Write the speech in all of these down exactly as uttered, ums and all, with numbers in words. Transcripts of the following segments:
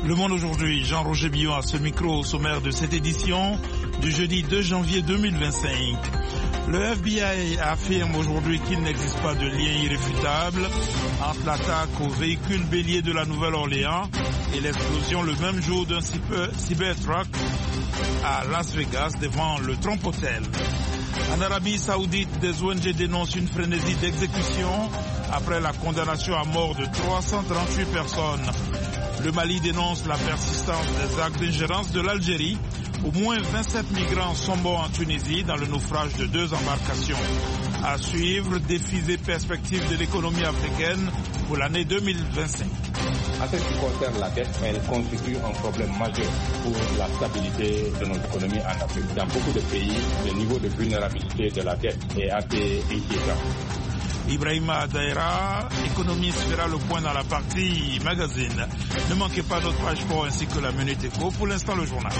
Le Monde aujourd'hui, Jean-Roger Billon à ce micro au sommaire de cette édition du jeudi deux janvier deux mille vingt-cinq. Le F B I affirme aujourd'hui qu'il n'existe pas de lien irréfutable entre l'attaque au véhicule bélier de la Nouvelle-Orléans et l'explosion le même jour d'un Cybertruck à Las Vegas devant le Trump Hotel. En Arabie Saoudite, des O N G dénoncent une frénésie d'exécution après la condamnation à mort de trois cent trente-huit personnes. Le Mali dénonce la persistance des actes d'ingérence de l'Algérie. Au moins vingt-sept migrants sont morts en Tunisie dans le naufrage de deux embarcations. À suivre, défis et perspectives de l'économie africaine pour l'année deux mille vingt-cinq. En ce qui concerne la dette, elle constitue un problème majeur pour la stabilité de notre économie en Afrique. Dans beaucoup de pays, le niveau de vulnérabilité de la dette est assez inquiétant. Ibrahima Daïra, économiste, fera le point dans la partie magazine. Ne manquez pas notre page sport ainsi que la Minute Éco. Pour l'instant, le journal.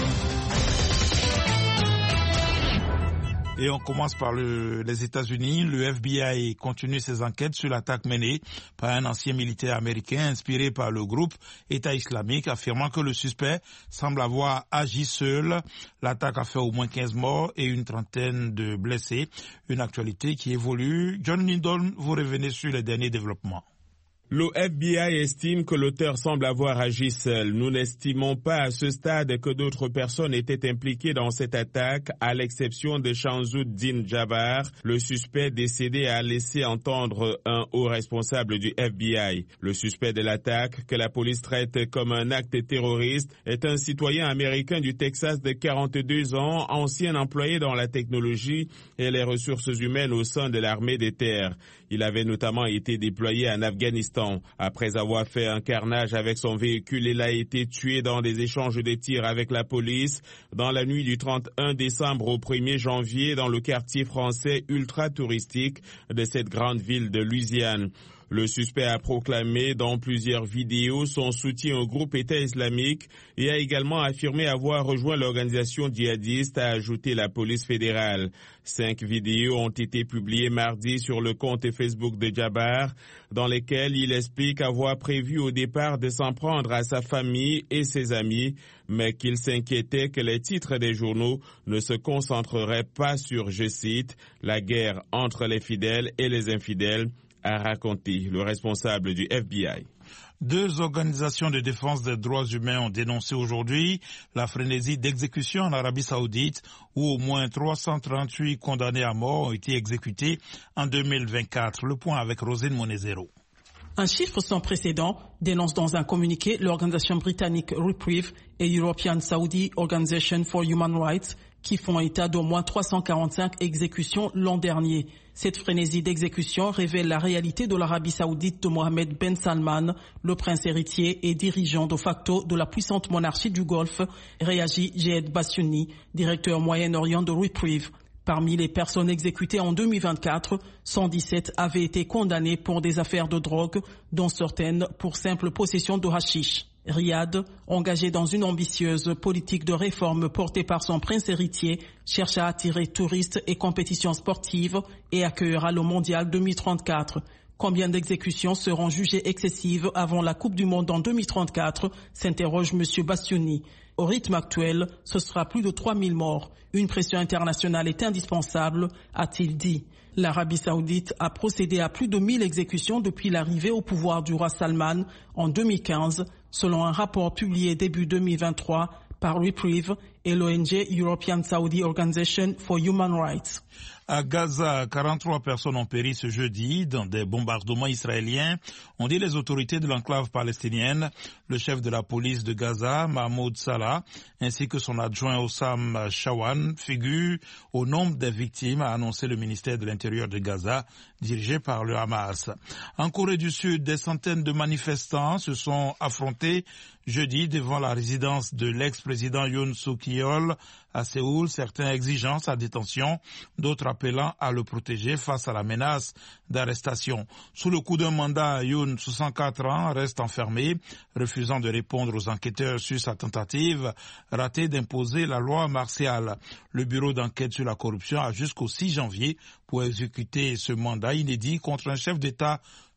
Et on commence par le, les États-Unis. Le F B I continue ses enquêtes sur l'attaque menée par un ancien militaire américain inspiré par le groupe État islamique, affirmant que le suspect semble avoir agi seul. L'attaque a fait au moins quinze morts et une trentaine de blessés. Une actualité qui évolue. John Lindholm, vous revenez sur les derniers développements. Le F B I estime que l'auteur semble avoir agi seul. Nous n'estimons pas à ce stade que d'autres personnes étaient impliquées dans cette attaque, à l'exception de Shamsuddin Jabbar. Le suspect décédé a laissé entendre un haut responsable du F B I. Le suspect de l'attaque, que la police traite comme un acte terroriste, est un citoyen américain du Texas de quarante-deux ans, ancien employé dans la technologie et les ressources humaines au sein de l'armée des terres. Il avait notamment été déployé en Afghanistan. Après avoir fait un carnage avec son véhicule, il a été tué dans des échanges de tirs avec la police dans la nuit du trente et un décembre au premier janvier dans le quartier français ultra touristique de cette grande ville de Louisiane. Le suspect a proclamé dans plusieurs vidéos son soutien au groupe État islamique et a également affirmé avoir rejoint l'organisation djihadiste, a ajouté la police fédérale. Cinq vidéos ont été publiées mardi sur le compte Facebook de Jabbar, dans lesquelles il explique avoir prévu au départ de s'en prendre à sa famille et ses amis, mais qu'il s'inquiétait que les titres des journaux ne se concentreraient pas sur, je cite, la guerre entre les fidèles et les infidèles, a raconté le responsable du F B I. Deux organisations de défense des droits humains ont dénoncé aujourd'hui la frénésie d'exécution en Arabie Saoudite où au moins trois cent trente-huit condamnés à mort ont été exécutés en deux mille vingt-quatre. Le point avec Rosine Monezero. Un chiffre sans précédent dénonce dans un communiqué l'organisation britannique Reprieve et European Saudi Organization for Human Rights qui font état d'au moins trois cent quarante-cinq exécutions l'an dernier. Cette frénésie d'exécution révèle la réalité de l'Arabie Saoudite de Mohammed Ben Salman, le prince héritier et dirigeant de facto de la puissante monarchie du Golfe, réagit Jed Bassiouni, directeur Moyen-Orient de Reprieve. Parmi les personnes exécutées en deux mille vingt-quatre, cent dix-sept avaient été condamnées pour des affaires de drogue, dont certaines pour simple possession de hashish. Riyad, engagé dans une ambitieuse politique de réforme portée par son prince héritier, cherche à attirer touristes et compétitions sportives et accueillera le mondial deux mille trente-quatre. Combien d'exécutions seront jugées excessives avant la Coupe du Monde en deux mille trente-quatre, s'interroge M. Bassiouni. Au rythme actuel, ce sera plus de trois mille morts. Une pression internationale est indispensable, a-t-il dit. L'Arabie Saoudite a procédé à plus de mille exécutions depuis l'arrivée au pouvoir du roi Salman en deux mille quinze, selon un rapport publié début deux mille vingt-trois par Reprieve et l'O N G European Saudi Organization for Human Rights. À Gaza, quarante-trois personnes ont péri ce jeudi dans des bombardements israéliens, ont dit les autorités de l'enclave palestinienne. Le chef de la police de Gaza, Mahmoud Salah, ainsi que son adjoint Ossam Shawan, figurent au nombre des victimes, a annoncé le ministère de l'Intérieur de Gaza, dirigé par le Hamas. En Corée du Sud, des centaines de manifestants se sont affrontés jeudi devant la résidence de l'ex-président Yoon Suk-yeol à Séoul, certains exigeant sa détention, d'autres appelant à le protéger face à la menace d'arrestation. Sous le coup d'un mandat, Yoon, soixante-quatre ans, reste enfermé, refusant de répondre aux enquêteurs sur sa tentative ratée d'imposer la loi martiale. Le bureau d'enquête sur la corruption a jusqu'au six janvier pour exécuter ce mandat inédit contre un chef d'État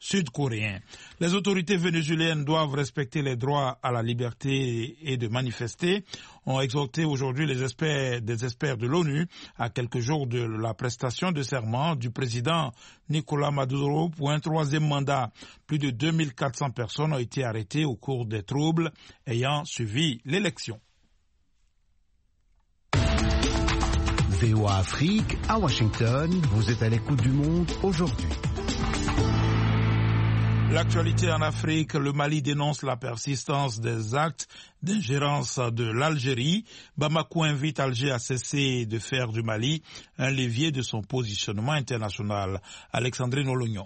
sud-coréen. Les autorités vénézuéliennes doivent respecter les droits à la liberté et de manifester, ont exhorté aujourd'hui les experts, des experts de l'ONU à quelques jours de la prestation de serment du président Nicolás Maduro pour un troisième mandat. Plus de deux mille quatre cents personnes ont été arrêtées au cours des troubles ayant suivi l'élection. V O A Afrique, à Washington, vous êtes à l'écoute du monde aujourd'hui. L'actualité en Afrique, le Mali dénonce la persistance des actes d'ingérence de l'Algérie. Bamako invite Alger à cesser de faire du Mali un levier de son positionnement international. Alexandrine Olognon.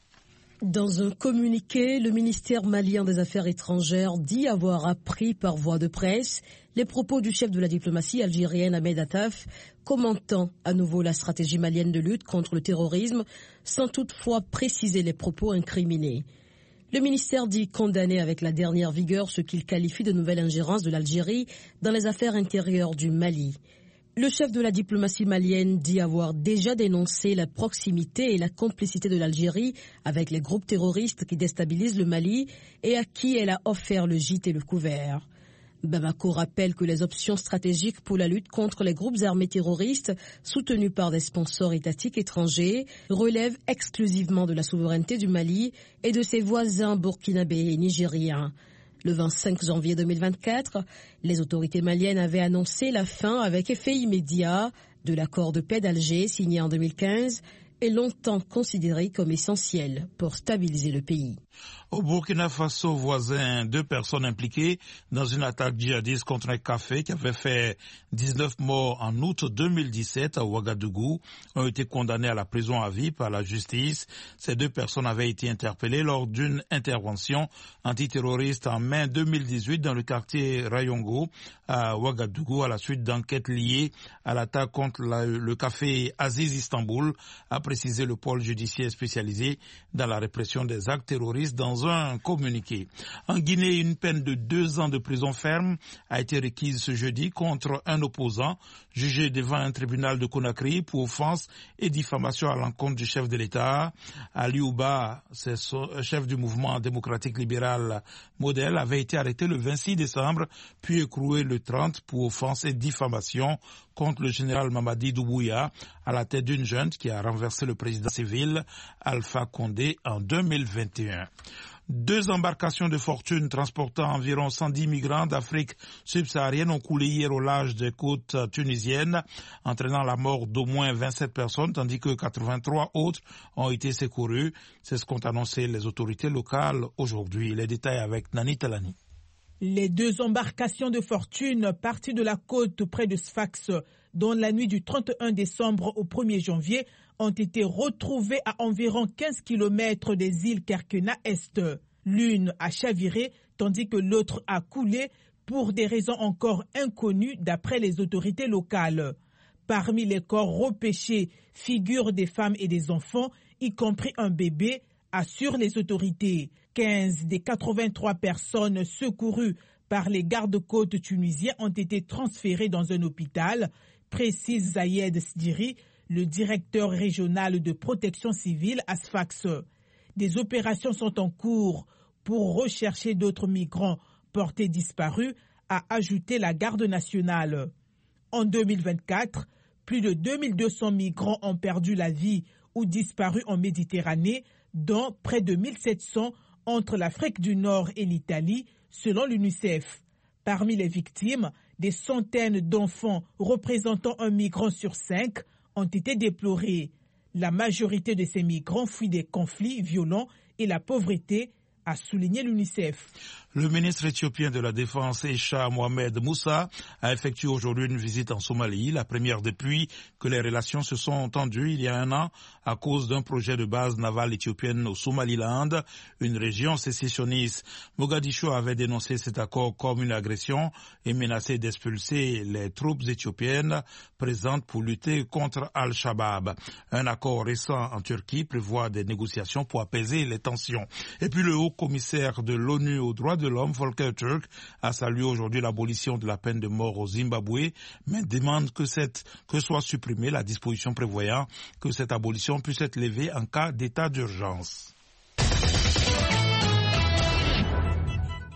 Dans un communiqué, le ministère malien des Affaires étrangères dit avoir appris par voie de presse les propos du chef de la diplomatie algérienne Ahmed Attaf, commentant à nouveau la stratégie malienne de lutte contre le terrorisme, sans toutefois préciser les propos incriminés. Le ministère dit condamner avec la dernière vigueur ce qu'il qualifie de nouvelle ingérence de l'Algérie dans les affaires intérieures du Mali. Le chef de la diplomatie malienne dit avoir déjà dénoncé la proximité et la complicité de l'Algérie avec les groupes terroristes qui déstabilisent le Mali et à qui elle a offert le gîte et le couvert. Bamako rappelle que les options stratégiques pour la lutte contre les groupes armés terroristes soutenus par des sponsors étatiques étrangers relèvent exclusivement de la souveraineté du Mali et de ses voisins burkinabés et nigériens. Le vingt-cinq janvier deux mille vingt-quatre, les autorités maliennes avaient annoncé la fin avec effet immédiat de l'accord de paix d'Alger signé en deux mille quinze et longtemps considéré comme essentiel pour stabiliser le pays. Au Burkina Faso voisin, deux personnes impliquées dans une attaque djihadiste contre un café qui avait fait dix-neuf morts en août deux mille dix-sept à Ouagadougou ont été condamnées à la prison à vie par la justice. Ces deux personnes avaient été interpellées lors d'une intervention antiterroriste en mai deux mille dix-huit dans le quartier Rayongo à Ouagadougou à la suite d'enquêtes liées à l'attaque contre la, le café Aziz Istanbul, a précisé le pôle judiciaire spécialisé dans la répression des actes terroristes dans un communiqué. En Guinée, une peine de deux ans de prison ferme a été requise ce jeudi contre un opposant jugé devant un tribunal de Conakry pour offense et diffamation à l'encontre du chef de l'État. Ali Ouba, chef du mouvement démocratique libéral Modèle, avait été arrêté le vingt-six décembre, puis écroué le trente pour offense et diffamation contre le général Mamadi Doumbouya à la tête d'une junte qui a renversé le président civil Alpha Condé en deux mille vingt et un. Deux embarcations de fortune transportant environ cent dix migrants d'Afrique subsaharienne ont coulé hier au large des côtes tunisiennes, entraînant la mort d'au moins vingt-sept personnes, tandis que quatre-vingt-trois autres ont été secourus. C'est ce qu'ont annoncé les autorités locales aujourd'hui. Les détails avec Nani Talani. Les deux embarcations de fortune parties de la côte près de Sfax, dans la nuit du trente et un décembre au premier janvier, ont été retrouvées à environ quinze kilomètres des îles Kerkena Est. L'une a chaviré, tandis que l'autre a coulé pour des raisons encore inconnues d'après les autorités locales. Parmi les corps repêchés figurent des femmes et des enfants, y compris un bébé, assurent les autorités. quinze des quatre-vingt-trois personnes secourues par les gardes-côtes tunisiens ont été transférées dans un hôpital, précise Zayed Sdiri, le directeur régional de protection civile à Sfax. Des opérations sont en cours pour rechercher d'autres migrants portés disparus, a ajouté la garde nationale. En deux mille vingt-quatre, plus de deux mille deux cents migrants ont perdu la vie ou disparu en Méditerranée, dont près de mille sept cents entre l'Afrique du Nord et l'Italie, selon l'UNICEF. Parmi les victimes, des centaines d'enfants représentant un migrant sur cinq ont été déplorés. La majorité de ces migrants fuient des conflits violents et la pauvreté, a souligné l'UNICEF. Le ministre éthiopien de la Défense, Esha Mohamed Moussa, a effectué aujourd'hui une visite en Somalie, la première depuis que les relations se sont tendues il y a un an à cause d'un projet de base navale éthiopienne au Somaliland, une région sécessionniste. Mogadiscio avait dénoncé cet accord comme une agression et menacé d'expulser les troupes éthiopiennes présentes pour lutter contre Al-Shabaab. Un accord récent en Turquie prévoit des négociations pour apaiser les tensions. Et puis le haut commissaire de l'ONU aux droits de l'homme, Volker Turk, a salué aujourd'hui l'abolition de la peine de mort au Zimbabwe, mais demande que, cette, que soit supprimée la disposition prévoyant que cette abolition puisse être levée en cas d'état d'urgence.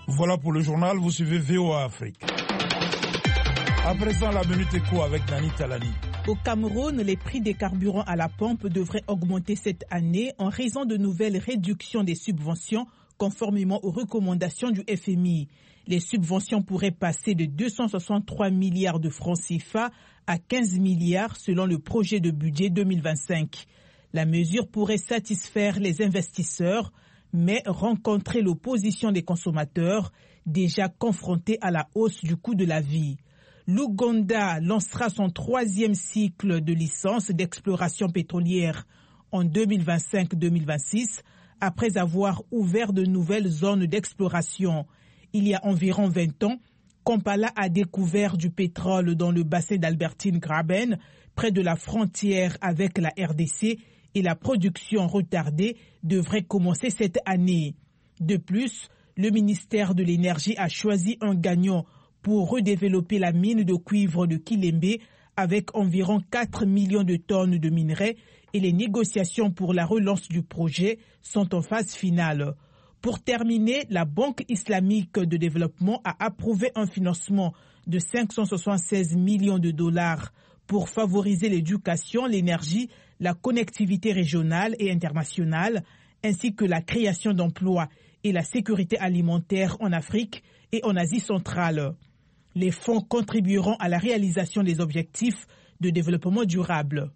Voilà pour le journal, vous suivez V O A Afrique. À présent, la minute éco avec Nani Talani. Au Cameroun, les prix des carburants à la pompe devraient augmenter cette année en raison de nouvelles réductions des subventions conformément aux recommandations du F M I. Les subventions pourraient passer de deux cent soixante-trois milliards de francs C F A à quinze milliards selon le projet de budget deux mille vingt-cinq. La mesure pourrait satisfaire les investisseurs, mais rencontrer l'opposition des consommateurs déjà confrontés à la hausse du coût de la vie. L'Ouganda lancera son troisième cycle de licence d'exploration pétrolière en deux mille vingt-cinq deux mille vingt-six, après avoir ouvert de nouvelles zones d'exploration. Il y a environ vingt ans, Kampala a découvert du pétrole dans le bassin d'Albertine Graben, près de la frontière avec la R D C, et la production retardée devrait commencer cette année. De plus, le ministère de l'Énergie a choisi un gagnant pour redévelopper la mine de cuivre de Kilembe avec environ quatre millions de tonnes de minerais et les négociations pour la relance du projet sont en phase finale. Pour terminer, la Banque islamique de développement a approuvé un financement de cinq cent soixante-seize millions de dollars pour favoriser l'éducation, l'énergie, la connectivité régionale et internationale, ainsi que la création d'emplois et la sécurité alimentaire en Afrique et en Asie centrale. Les fonds contribueront à la réalisation des objectifs de développement durable.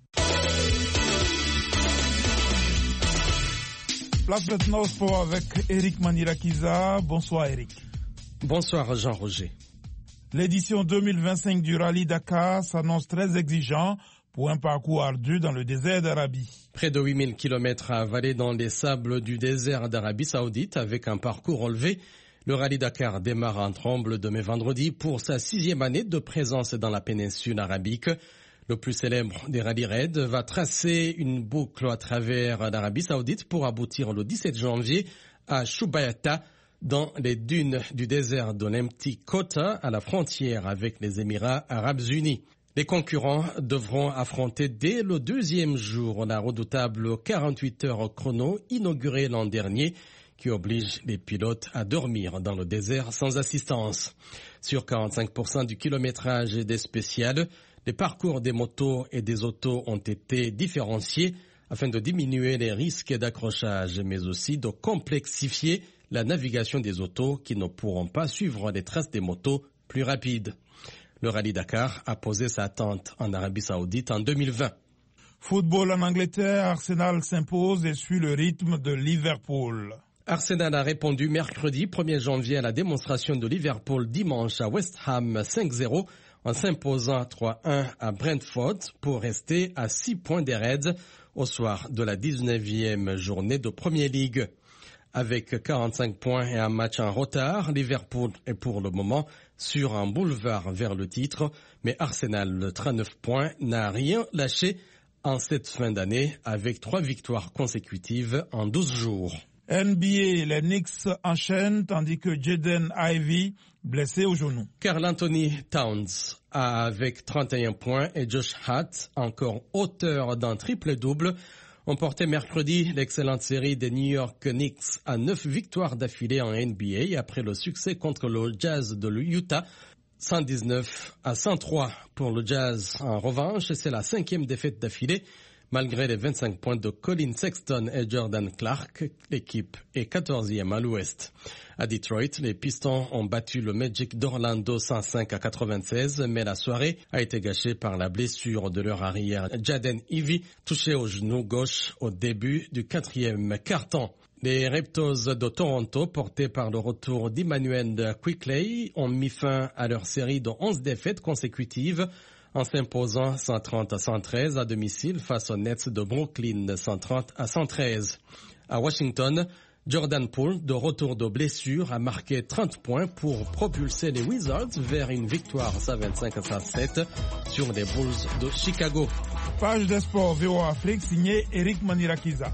Place maintenant au sport avec Eric Manirakiza. Bonsoir Eric. Bonsoir Jean-Roger. L'édition deux mille vingt-cinq du Rallye Dakar s'annonce très exigeant pour un parcours ardu dans le désert d'Arabie. Près de huit mille kilomètres à avaler dans les sables du désert d'Arabie Saoudite avec un parcours relevé. Le Rallye Dakar démarre en tremble demain vendredi pour sa sixième année de présence dans la péninsule arabique. Le plus célèbre des rallye raids va tracer une boucle à travers l'Arabie Saoudite pour aboutir le dix-sept janvier à Shubayata, dans les dunes du désert de l'Empty Kota, à la frontière avec les Émirats arabes unis. Les concurrents devront affronter dès le deuxième jour la redoutable quarante-huit heures chrono inaugurée l'an dernier, qui oblige les pilotes à dormir dans le désert sans assistance. Sur quarante-cinq pour cent du kilométrage des spéciales, les parcours des motos et des autos ont été différenciés afin de diminuer les risques d'accrochage, mais aussi de complexifier la navigation des autos qui ne pourront pas suivre les traces des motos plus rapides. Le Rallye Dakar a posé sa tente en Arabie Saoudite en deux mille vingt. Football en Angleterre, Arsenal s'impose et suit le rythme de Liverpool. Arsenal a répondu mercredi premier janvier à la démonstration de Liverpool dimanche à West Ham cinq zéro en s'imposant trois un à Brentford pour rester à six points des Reds au soir de la dix-neuvième journée de Premier League. Avec quarante-cinq points et un match en retard, Liverpool est pour le moment sur un boulevard vers le titre, mais Arsenal, le trente-neuf points, n'a rien lâché en cette fin d'année avec trois victoires consécutives en douze jours. N B A, les Knicks enchaînent tandis que Jaden Ivey, blessé au genou. Karl Anthony Towns a avec trente et un points et Josh Hart, encore auteur d'un triple-double, ont porté mercredi l'excellente série des New York Knicks à neuf victoires d'affilée en N B A après le succès contre le Jazz de l'Utah, cent dix-neuf à cent trois pour le Jazz. En revanche, c'est la cinquième défaite d'affilée. Malgré les vingt-cinq points de Colin Sexton et Jordan Clark, l'équipe est quatorzième à l'ouest. À Detroit, les Pistons ont battu le Magic d'Orlando cent cinq à quatre-vingt-seize, mais la soirée a été gâchée par la blessure de leur arrière Jaden Ivey, touché au genou gauche au début du quatrième quart-temps. Les Raptors de Toronto, portés par le retour d'Emmanuel Quickley, ont mis fin à leur série de onze défaites consécutives en s'imposant cent trente à cent treize à domicile face aux Nets de Brooklyn, cent trente à cent treize. À Washington, Jordan Poole, de retour de blessure, a marqué trente points pour propulser les Wizards vers une victoire cent vingt-cinq à cent sept sur les Bulls de Chicago. Page des sports V O A Afrique, signé Eric Manirakiza.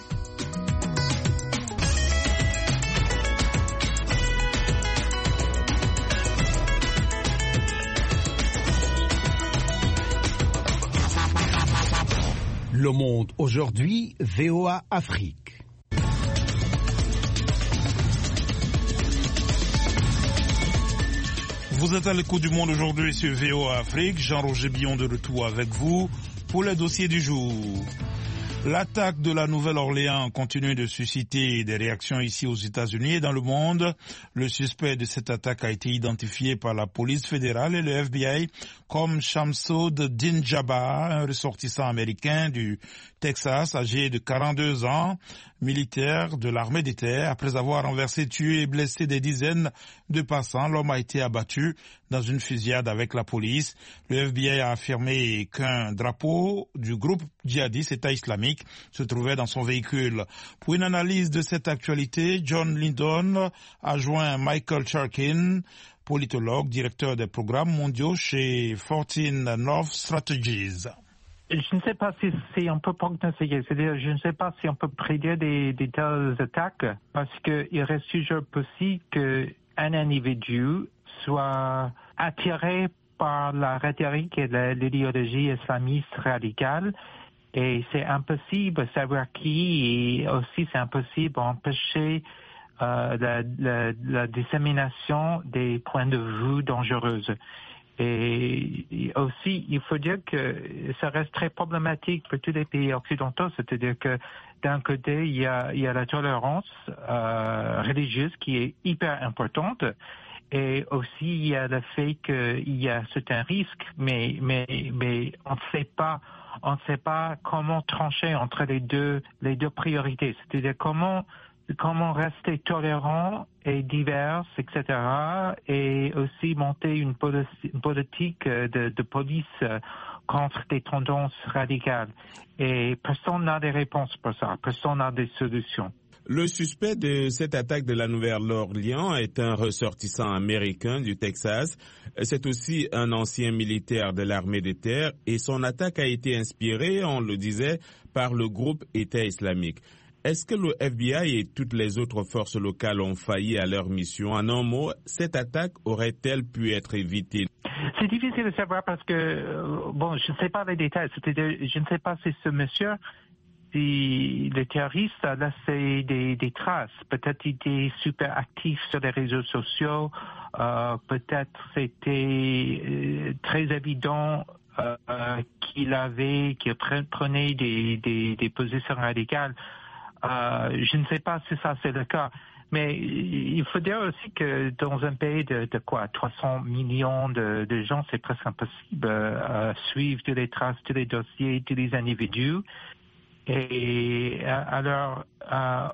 Le Monde aujourd'hui, V O A Afrique. Vous êtes à l'écoute du monde aujourd'hui sur V O A Afrique. Jean-Roger Billon de retour avec vous pour les dossiers du jour. L'attaque de la Nouvelle-Orléans continue de susciter des réactions ici aux États-Unis et dans le monde. Le suspect de cette attaque a été identifié par la police fédérale et le F B I comme Shamsoud Dinjaba, un ressortissant américain du Texas, âgé de quarante-deux ans, militaire de l'armée des terres. Après avoir renversé, tué et blessé des dizaines de passants, l'homme a été abattu dans une fusillade avec la police. Le F B I a affirmé qu'un drapeau du groupe djihadiste État islamique se trouvait dans son véhicule. Pour une analyse de cette actualité, John Lindon a joint Michael Charkin, politologue, directeur des programmes mondiaux chez fourteen North Strategies. Je ne sais pas si, si on peut prognostiquer, c'est-à-dire je ne sais pas si on peut prédire des, des telles attaques parce qu'il reste toujours possible qu'un individu soit attiré par la rhétorique et l'idéologie islamiste radicale et c'est impossible de savoir qui et aussi c'est impossible d'empêcher euh, la, la, la dissémination des points de vue dangereux. Et aussi, il faut dire que ça reste très problématique pour tous les pays occidentaux, c'est-à-dire que d'un côté, il y a, il y a la tolérance euh, religieuse qui est hyper importante, et aussi il y a le fait qu'il y a certains risques, mais mais mais on ne sait pas, on ne sait pas comment trancher entre les deux les deux priorités, c'est-à-dire comment comment rester tolérant et divers, et cetera, et aussi monter une politique de, de police contre des tendances radicales. Et personne n'a des réponses pour ça, personne n'a des solutions. Le suspect de cette attaque de la Nouvelle-Orléans est un ressortissant américain du Texas. C'est aussi un ancien militaire de l'armée des terres et son attaque a été inspirée, on le disait, par le groupe État islamique. Est-ce que le F B I et toutes les autres forces locales ont failli à leur mission? En un mot, cette attaque aurait-elle pu être évitée? C'est difficile de savoir parce que, bon, je ne sais pas les détails. C'est-à-dire, je ne sais pas si ce monsieur, si le terroriste a laissé des, des traces. Peut-être il était super actif sur les réseaux sociaux. Euh, peut-être c'était euh, très évident euh, qu'il avait, qu'il prenait des, des, des positions radicales. Euh, je ne sais pas si ça c'est le cas, mais il faut dire aussi que dans un pays de, de quoi, trois cents millions de, de gens, c'est presque impossible à euh, suivre tous les traces, tous les dossiers, tous les individus. Et euh, alors, euh,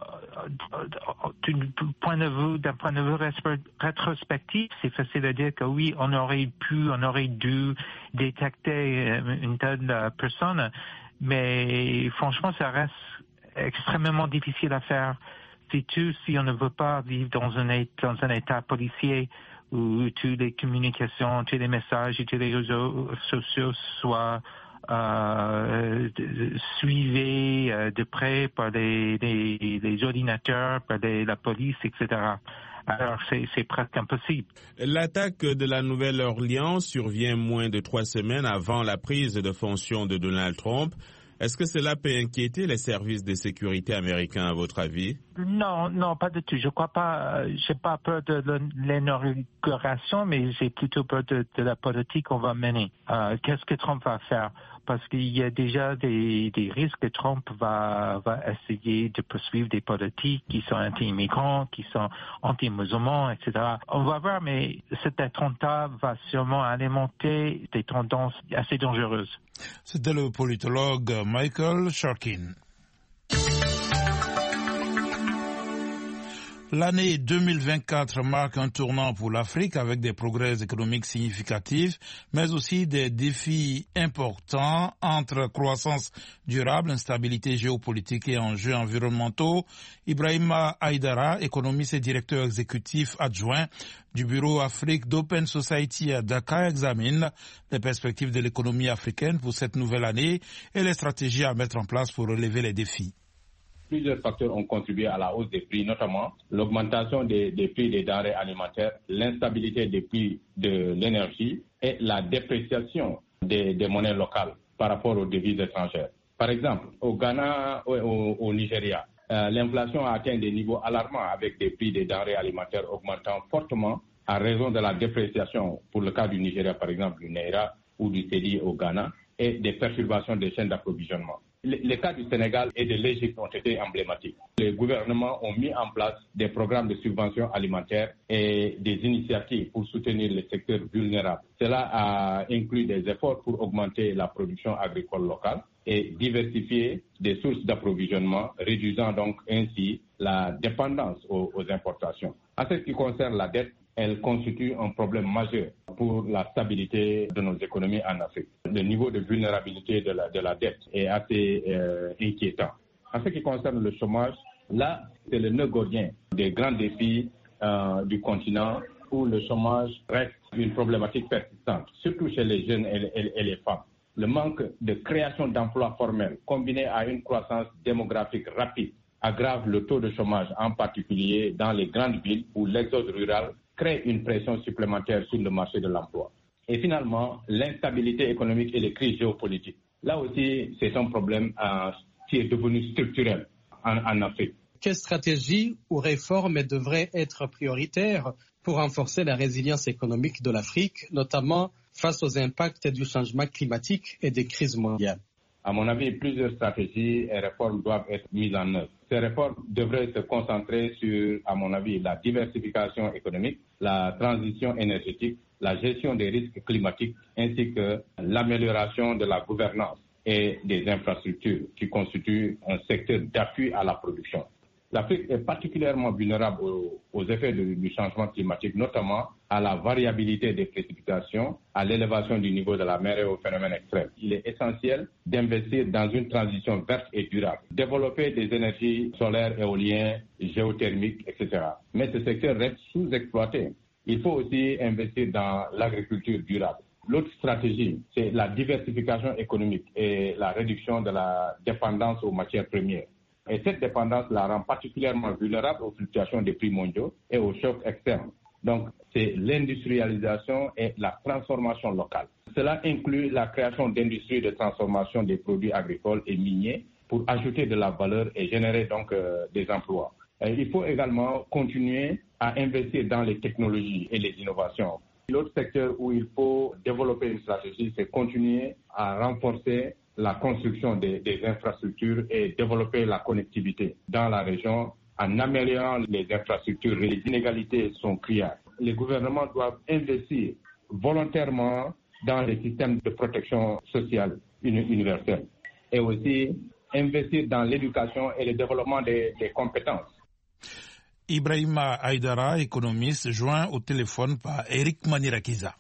d'un point de vue, d'un point de vue rétrospectif, c'est facile de dire que oui, on aurait pu, on aurait dû détecter une telle personne, mais franchement, ça reste extrêmement difficile à faire, surtout si on ne veut pas vivre dans un état, dans un état policier où toutes les communications, tous les messages et tous les réseaux sociaux soient euh, suivis euh, de près par les, les, les ordinateurs, par les, la police, et cetera. Alors, c'est, c'est presque impossible. L'attaque de la Nouvelle-Orléans survient moins de trois semaines avant la prise de fonction de Donald Trump. Est-ce que cela peut inquiéter les services de sécurité américains, à votre avis? Non, non, pas du tout. Je crois pas. J'ai pas peur de l'inauguration, mais j'ai plutôt peur de, de la politique qu'on va mener. Euh, qu'est-ce que Trump va faire? Parce qu'il y a déjà des, des risques que Trump va, va essayer de poursuivre des politiques qui sont anti-immigrants, qui sont anti-musulmans, et cetera. On va voir, mais cet attentat va sûrement alimenter des tendances assez dangereuses. C'était le politologue Michael Charkin. L'année deux mille vingt-quatre marque un tournant pour l'Afrique avec des progrès économiques significatifs, mais aussi des défis importants entre croissance durable, instabilité géopolitique et enjeux environnementaux. Ibrahima Aïdara, économiste et directeur exécutif adjoint du bureau Afrique d'Open Society à Dakar, examine les perspectives de l'économie africaine pour cette nouvelle année et les stratégies à mettre en place pour relever les défis. Plusieurs facteurs ont contribué à la hausse des prix, notamment l'augmentation des, des prix des denrées alimentaires, l'instabilité des prix de l'énergie et la dépréciation des, des monnaies locales par rapport aux devises étrangères. Par exemple, au Ghana, au, au, au Nigeria, euh, l'inflation a atteint des niveaux alarmants avec des prix des denrées alimentaires augmentant fortement à raison de la dépréciation, pour le cas du Nigeria par exemple, du Naira ou du Cedi au Ghana, et des perturbations des chaînes d'approvisionnement. Les cas du Sénégal et de l'Égypte ont été emblématiques. Les gouvernements ont mis en place des programmes de subvention alimentaire et des initiatives pour soutenir les secteurs vulnérables. Cela a inclus des efforts pour augmenter la production agricole locale et diversifier des sources d'approvisionnement, réduisant donc ainsi la dépendance aux, aux importations. En ce qui concerne la dette, elle constitue un problème majeur pour la stabilité de nos économies en Afrique. Le niveau de vulnérabilité de la, de la dette est assez euh, inquiétant. En ce qui concerne le chômage, là, c'est le nœud gordien des grands défis euh, du continent où le chômage reste une problématique persistante, surtout chez les jeunes et, et, et les femmes. Le manque de création d'emplois formels combiné à une croissance démographique rapide aggrave le taux de chômage, en particulier dans les grandes villes où l'exode rural crée une pression supplémentaire sur le marché de l'emploi. Et finalement, l'instabilité économique et les crises géopolitiques. Là aussi, c'est un problème euh, qui est devenu structurel en, en Afrique. Quelles stratégies ou réformes devraient être prioritaires pour renforcer la résilience économique de l'Afrique, notamment face aux impacts du changement climatique et des crises mondiales? À mon avis, plusieurs stratégies et réformes doivent être mises en œuvre. Ces réformes devraient se concentrer sur, à mon avis, la diversification économique, la transition énergétique, la gestion des risques climatiques, ainsi que l'amélioration de la gouvernance et des infrastructures qui constituent un secteur d'appui à la production. L'Afrique est particulièrement vulnérable aux, aux effets de, du changement climatique, notamment à la variabilité des précipitations, à l'élévation du niveau de la mer et aux phénomènes extrêmes. Il est essentiel d'investir dans une transition verte et durable, développer des énergies solaires, éoliennes, géothermiques, et cetera. Mais ce secteur reste sous-exploité. Il faut aussi investir dans l'agriculture durable. L'autre stratégie, c'est la diversification économique et la réduction de la dépendance aux matières premières. Et cette dépendance la rend particulièrement vulnérable aux fluctuations des prix mondiaux et aux chocs externes. Donc, c'est l'industrialisation et la transformation locale. Cela inclut la création d'industries de transformation des produits agricoles et miniers pour ajouter de la valeur et générer donc euh, des emplois. Et il faut également continuer à investir dans les technologies et les innovations. L'autre secteur où il faut développer une stratégie, c'est continuer à renforcer la construction des, des infrastructures et développer la connectivité dans la région en améliorant les infrastructures. Les inégalités sont criardes. Les gouvernements doivent investir volontairement dans les systèmes de protection sociale universelle et aussi investir dans l'éducation et le développement des, des compétences. Ibrahima Aïdara, économiste, joint au téléphone par Eric Manirakiza.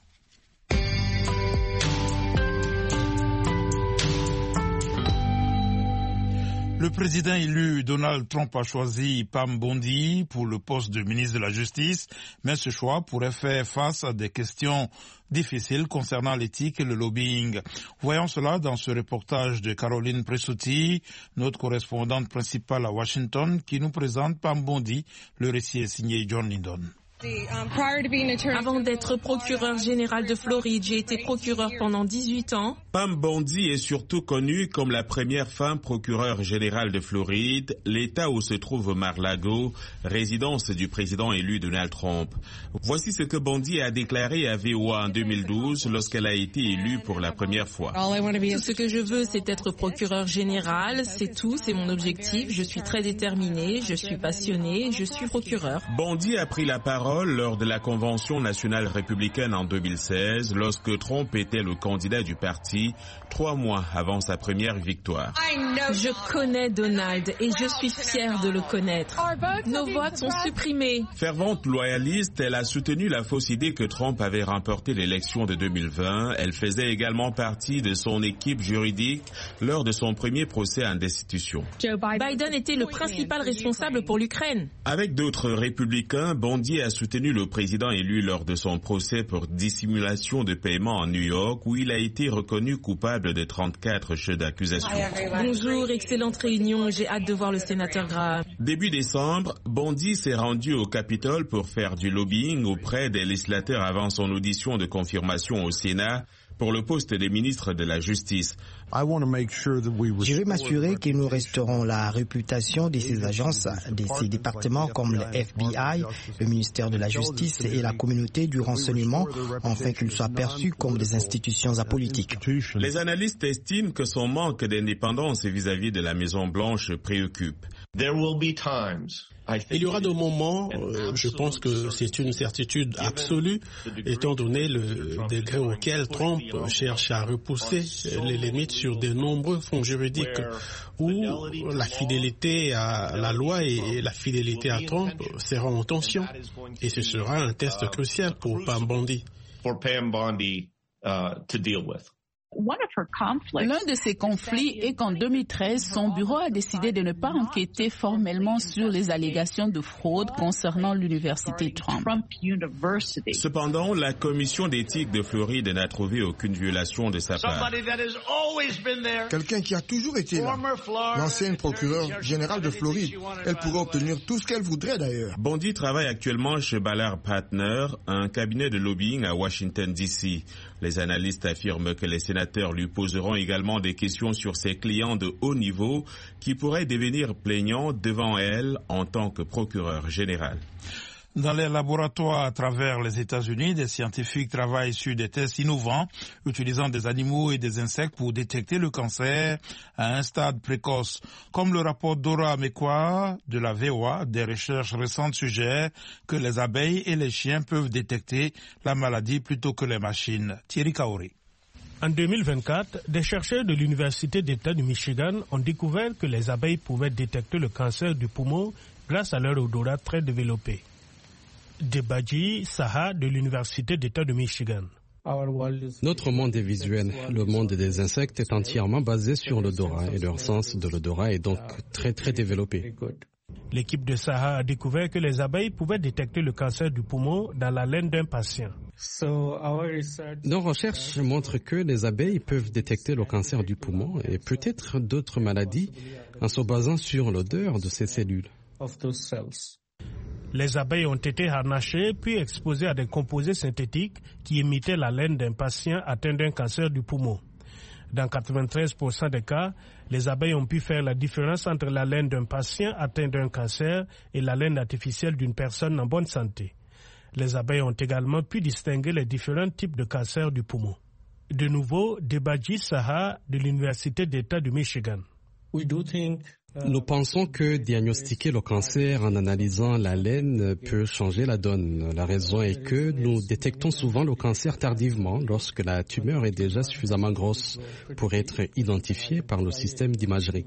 Le président élu Donald Trump a choisi Pam Bondi pour le poste de ministre de la Justice, mais ce choix pourrait faire face à des questions difficiles concernant l'éthique et le lobbying. Voyons cela dans ce reportage de Caroline Pressotti, notre correspondante principale à Washington, qui nous présente Pam Bondi. Le récit est signé John Lindon. Avant d'être procureur général de Floride, j'ai été procureur pendant dix-huit ans. Pam Bondi est surtout connue comme la première femme procureure générale de Floride, l'État où se trouve Mar-a-Lago, résidence du président élu Donald Trump. Voici ce que Bondi a déclaré à V O A en deux mille douze lorsqu'elle a été élue pour la première fois. Tout ce que je veux, c'est être procureur général, c'est tout, c'est mon objectif. Je suis très déterminée, je suis passionnée, je suis procureur. Bondi a pris la parole lors de la Convention nationale républicaine en deux mille seize, lorsque Trump était le candidat du parti, trois mois avant sa première victoire. Je connais Donald et je suis fière de le connaître. Nos votes sont supprimés. Fervente loyaliste, elle a soutenu la fausse idée que Trump avait remporté l'élection de deux mille vingt. Elle faisait également partie de son équipe juridique lors de son premier procès en destitution. Biden était le principal responsable pour l'Ukraine. Avec d'autres républicains, Bondi a soutenu le président élu lors de son procès pour dissimulation de paiement en New York, où il a été reconnu coupable de trente-quatre chefs d'accusation. Bonjour, excellente réunion, j'ai hâte de voir le sénateur Graham. Début décembre, Bondi s'est rendu au Capitole pour faire du lobbying auprès des législateurs avant son audition de confirmation au Sénat pour le poste de ministre de la Justice. Je veux m'assurer que nous resterons la réputation de ces agences, de ces départements comme le F B I, le ministère de la Justice et la communauté du renseignement, afin qu'ils soient perçus comme des institutions apolitiques. Les analystes estiment que son manque d'indépendance vis-à-vis de la Maison-Blanche préoccupe. Il y aura des moments, euh, je pense que c'est une certitude absolue, étant donné le degré auquel Trump cherche à repousser les limites sur de nombreux fonds juridiques, où la fidélité à la loi et la fidélité à Trump seront en tension. Et ce sera un test crucial pour Pam Bondi. L'un de ces conflits est qu'en deux mille treize, son bureau a décidé de ne pas enquêter formellement sur les allégations de fraude concernant l'université Trump. Cependant, la commission d'éthique de Floride n'a trouvé aucune violation de sa part. Quelqu'un qui a toujours été là, l'ancienne procureure générale de Floride. Elle pourrait obtenir tout ce qu'elle voudrait d'ailleurs. Bondi travaille actuellement chez Ballard Partners, un cabinet de lobbying à Washington, D C Les analystes affirment que les sénateurs lui poseront également des questions sur ses clients de haut niveau qui pourraient devenir plaignants devant elle en tant que procureur général. Dans les laboratoires à travers les États-Unis, des scientifiques travaillent sur des tests innovants utilisant des animaux et des insectes pour détecter le cancer à un stade précoce. Comme le rapport Dora Mekwa de la V O A, des recherches récentes suggèrent que les abeilles et les chiens peuvent détecter la maladie plutôt que les machines. Thierry Kaori. En deux mille vingt-quatre, des chercheurs de l'Université d'État du Michigan ont découvert que les abeilles pouvaient détecter le cancer du poumon grâce à leur odorat très développé. Debaji Saha de l'Université d'État de Michigan. Notre monde est visuel. Le monde des insectes est entièrement basé sur l'odorat et leur sens de l'odorat est donc très très développé. L'équipe de Saha a découvert que les abeilles pouvaient détecter le cancer du poumon dans la laine d'un patient. Nos recherches montrent que les abeilles peuvent détecter le cancer du poumon et peut-être d'autres maladies en se basant sur l'odeur de ces cellules. Les abeilles ont été harnachées puis exposées à des composés synthétiques qui imitaient la laine d'un patient atteint d'un cancer du poumon. Dans quatre-vingt-treize pour cent des cas, les abeilles ont pu faire la différence entre la laine d'un patient atteint d'un cancer et la laine artificielle d'une personne en bonne santé. Les abeilles ont également pu distinguer les différents types de cancers du poumon. De nouveau, Debaji Saha de l'Université d'État du Michigan. Nous pensons que diagnostiquer le cancer en analysant la laine peut changer la donne. La raison est que nous détectons souvent le cancer tardivement lorsque la tumeur est déjà suffisamment grosse pour être identifiée par le système d'imagerie.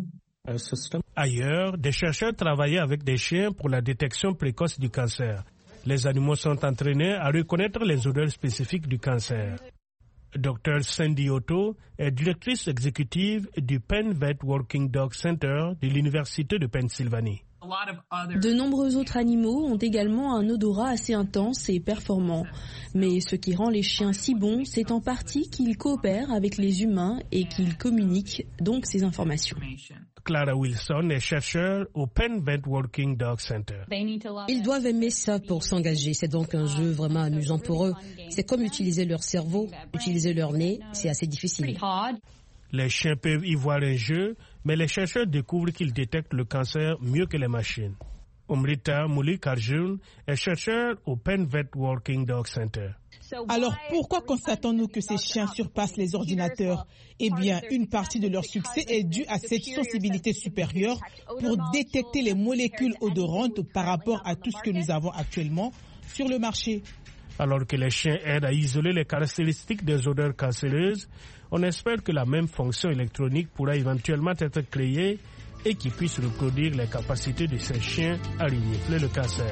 Ailleurs, des chercheurs travaillaient avec des chiens pour la détection précoce du cancer. Les animaux sont entraînés à reconnaître les odeurs spécifiques du cancer. Docteur Sandy Otto est directrice exécutive du Penn Vet Working Dog Center de l'Université de Pennsylvanie. De nombreux autres animaux ont également un odorat assez intense et performant. Mais ce qui rend les chiens si bons, c'est en partie qu'ils coopèrent avec les humains et qu'ils communiquent donc ces informations. Clara Wilson est chercheure au Penn Vet Working Dog Center. Ils doivent aimer ça pour s'engager. C'est donc un jeu vraiment amusant pour eux. C'est comme utiliser leur cerveau, utiliser leur nez. C'est assez difficile. Les chiens peuvent y voir un jeu, mais les chercheurs découvrent qu'ils détectent le cancer mieux que les machines. Umrita Mulikarjun est chercheur au Penn Vet Working Dog Center. Alors pourquoi constatons-nous que ces chiens surpassent les ordinateurs? Eh bien, une partie de leur succès est due à cette sensibilité supérieure pour détecter les molécules odorantes par rapport à tout ce que nous avons actuellement sur le marché. Alors que les chiens aident à isoler les caractéristiques des odeurs cancéreuses, on espère que la même fonction électronique pourra éventuellement être créée et qui puisse reproduire les capacités de ces chiens à renifler le cancer.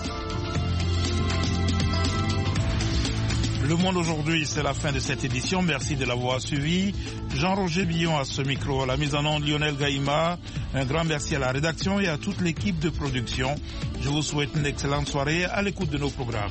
Le Monde aujourd'hui, c'est la fin de cette édition. Merci de l'avoir suivi. Jean-Roger Billon à ce micro, à la mise en onde Lionel Gaïma. Un grand merci à la rédaction et à toute l'équipe de production. Je vous souhaite une excellente soirée à l'écoute de nos programmes.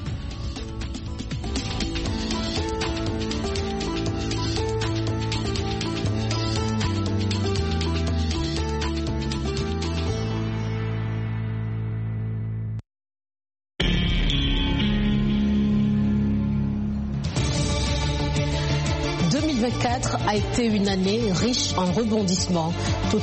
deux millions vingt vingt-quatre a été une année riche en rebondissements.